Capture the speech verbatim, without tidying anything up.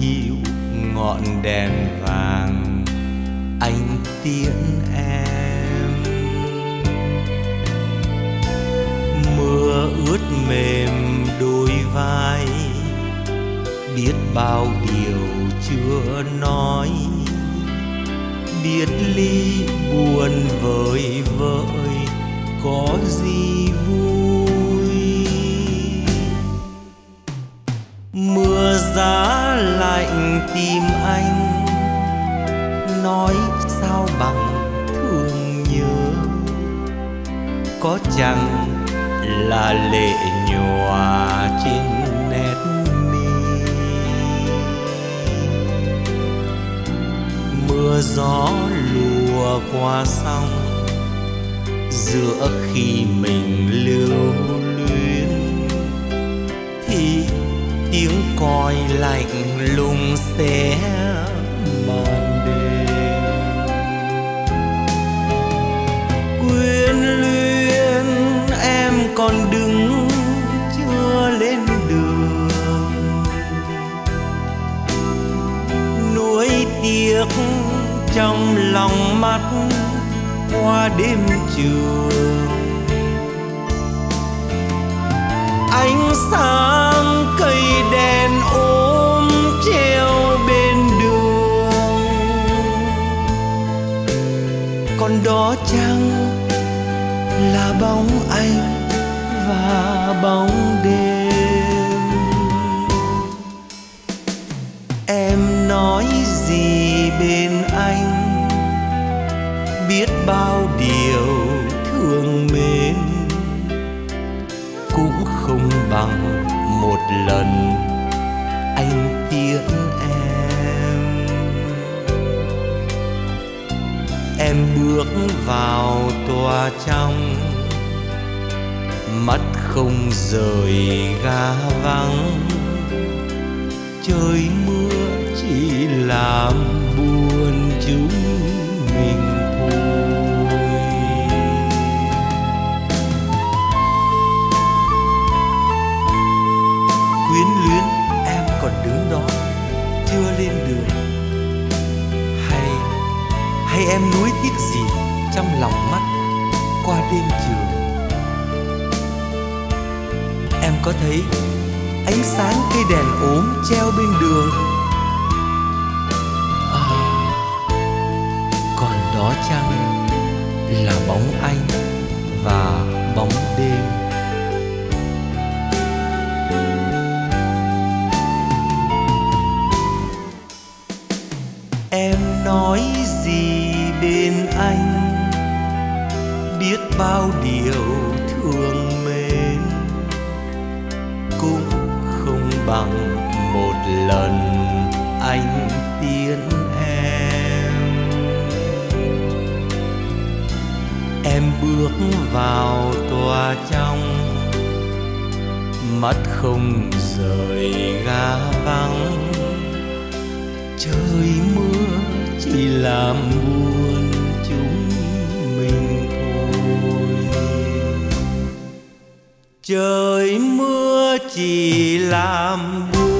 dịu ngọn đèn vàng anh tiễn em. Mưa ướt mềm đôi vai, biết bao điều chưa nói, biệt ly buồn vời vợi có gì vui. Mưa giá lạnh tìm anh, nói sao bằng thương nhớ, có chẳng là lệ nhòa trên nét mi. Mưa gió lùa qua sông, giữa khi mình lưu luyến thì tiếng còi lạnh lùng xé màn đêm. Quyến luyến em còn đứng chưa lên đường, nuối tiếc trong lòng mắt qua đêm trường. Ánh sáng cây đèn ôm treo bên đường, còn đó chăng là bóng anh và bóng đêm. Em nói gì bên anh, biết bao điều thương mến, cũng không bằng một lần anh tiễn em. Em bước vào tòa trong, mắt không rời ga vắng, trời mưa chỉ làm buồn chúng mình thôi. Quyến luyến em còn đứng đó chưa lên đường, hay hay em nuối tiếc gì trong lòng mắt qua đêm trường. Em có thấy ánh sáng cây đèn ốm treo bên đường, à, còn đó chăng là bóng anh và bóng đêm. Em nói gì bên anh, biết bao điều thương mến, cũng không bằng một lần anh tiễn em. Em bước vào tòa trong, mắt không rời ga vắng, trời mưa chỉ làm buồn chúng mình thôi. Trời mưa chỉ làm buồn